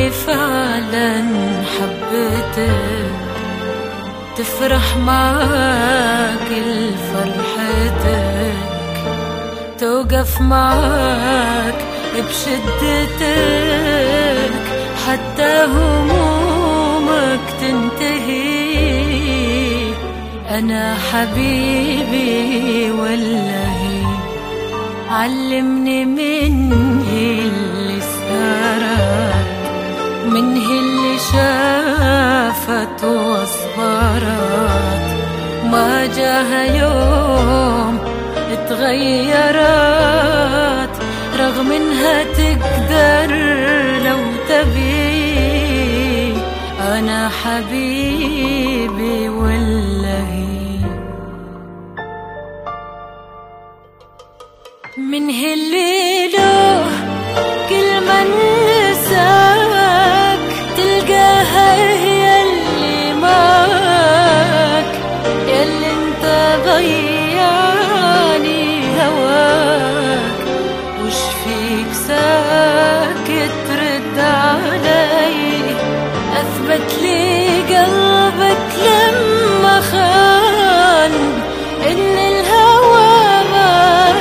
اللي فعلا حبيتك تفرح معاك لفرحتك، توقف معاك بشدتك حتى همومك تنتهي. أنا حبيبي والله علمني من هي اللي سهرت، من هي اللي شافت واصبرت، ما جاها يوم اتغيرت، رغم انها تقدر لو تبي. أنا حبيبي والله من هي اللي له كل ما نساك تلقاها هي اللي معك، ياللي انت ضيعني هواك، وش فيك ساكت ترد علي، أثبت لي قلبك لما خان إن الهوى ما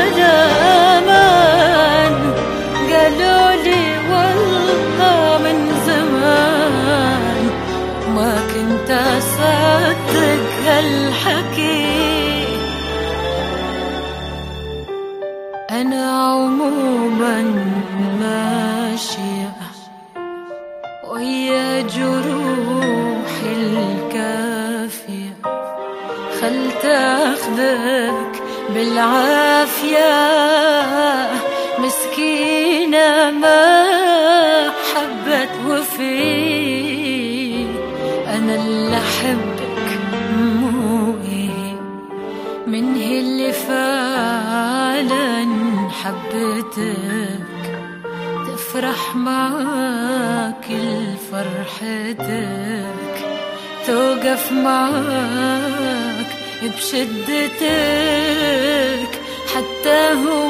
دامان. قالوا لي والله من زمان ما كنت أصدق هالحكي. أنا عموما ماشية ويا جروحي الكافية، خلت أخذك بالعافية، مسكينة ما حبت وفي. أنا اللي أحبك مو هي، من هي اللي فعلا حبتك تفرح معاك لفرحتك، توقف معاك بشدتك حتى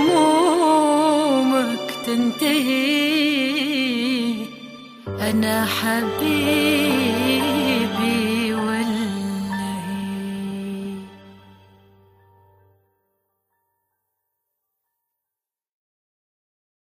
همومك تنتهي. أنا حبيبي